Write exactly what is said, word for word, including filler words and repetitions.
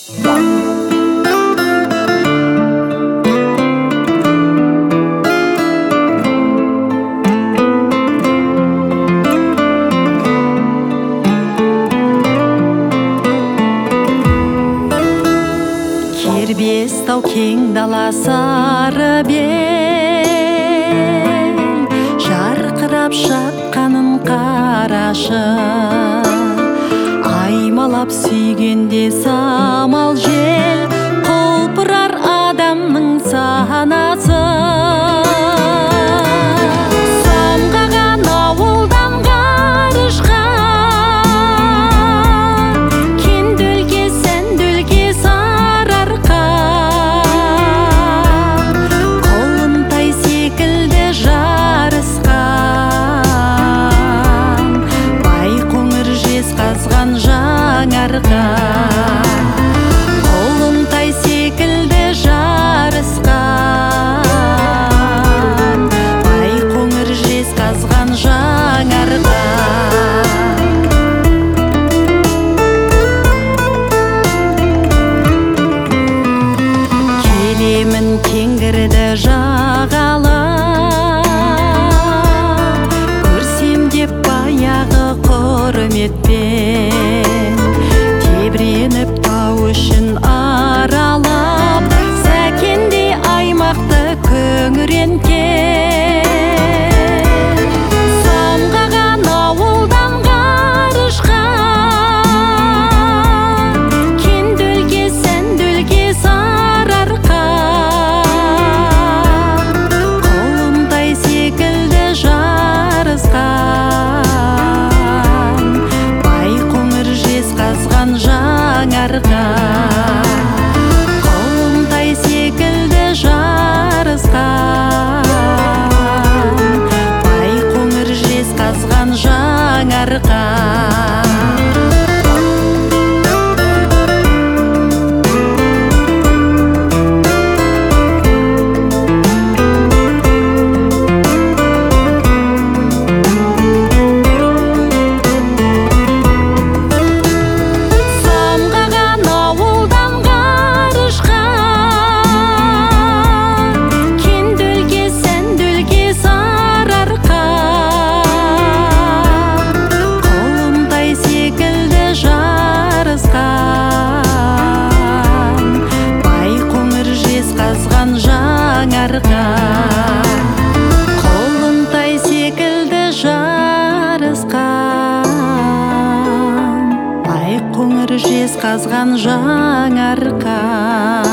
Кербез тау кең дала сары бел, жарқырап жатқанын қарашы. Аймалап сүйгенде самал жел, құлпырар адамның санасы. Самғаған ауылдан ғарышқа, кендөлге сәндөлге сарыарқа. Құлынтай секілді жарысқан, байқоңыр жезқазған жаңарған. Құлынтай секілді жарысқан, байқоңыр жезқазған жаңарған. Келемін кеңгірді жағалап, көрсем деп баяғы құрметпен, тебіреніп тау үшін аралап, сәкендей аймақты күңіренткен. Самғаған ауылдан ғарышқа, кендөлге сәндөлге сарыарқа. Құлынтай секілді жарысқан, байқоңыр жезқазған жаңарған. Құлынтай секілді жарысқан, байқоңыр жезқазған жаңарған. Құлынтай секілді жарысқан, байқоңыр жезқазған жаңарған.